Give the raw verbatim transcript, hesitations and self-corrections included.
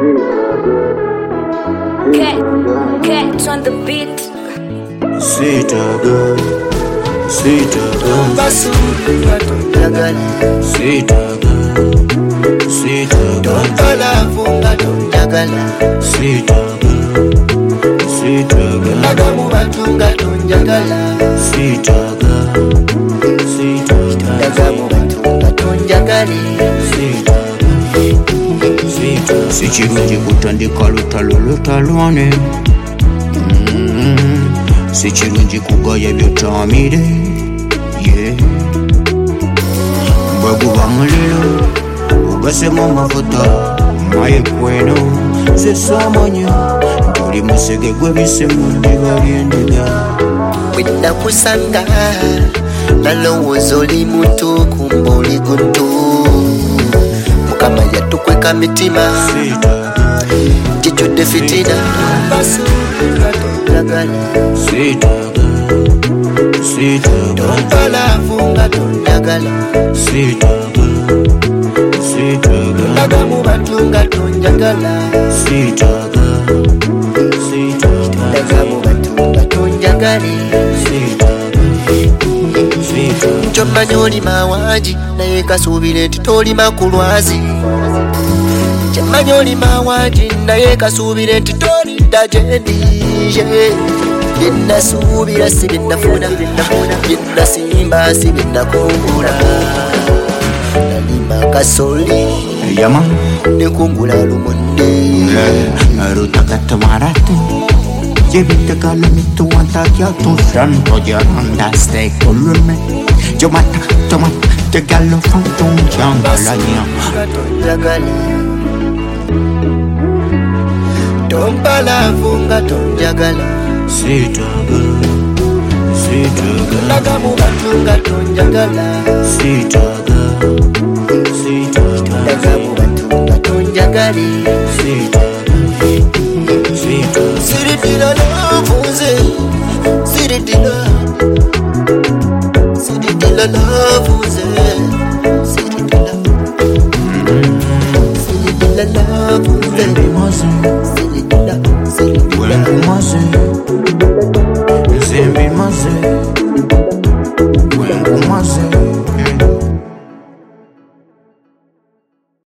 Cat, cats on the beat. Sweeter girl, sweeter girl, Basura tonjagala, sweeter girl, sweeter girl, tontalafunga tonjagala, sweeter girl, sweeter girl, nagamu batunga tonjagala, sweeter girl, sweeter girl, nagamu batunga tonjagala, sweeter girl, sweeter. Si kirungi kutandika lutalo lutalwane, si kirungi kugaya byotamire, yeah. Bweguba muliro ogasemu amafuta maye kweno nze samanya tuli musege gwebisemu ndiba byendiga. bwe nakusanga nalowooza oli mutuuku mbuli guntu mukama yatukweka mitima gijjudde fitina. Basura tonjagala, Sweeter girl, sweeter girl, tontalafunga tonjagala, sweeter girl, sweeter girl, nagamu batunga tonjagala, sweeter girl, sweeter girl, nagamu batunga tonjagala. sweeter girl, sweeter. Kyomanya oli mawangi naye kasuubire nti tolima ku lwazi. Kyomanya oli mawangi naye kasuubire nti tolidda gyendi. Byenasuubira si byennafuna, byennasimba si byennakungula. Nalima kasoli Yama, nekungula lumonde. rutagatamarate, jebitagala mituantakia tushan tojaranda stekulme, jomata, tomata, tegalo fantum jangalanya. Tonjagala, tompalafunga tonjagala, Sweeter girl, sweeter girl, nagamu batunga tonjagala, sweeter girl, sweeter girl, nagamu batunga tonjagala. sweeter girl, sweeter girl. Siridila lavuze, siridila, siridila lavuze, siridila, siridila lavuze, Baby, was it? siridila, siridila. When was it?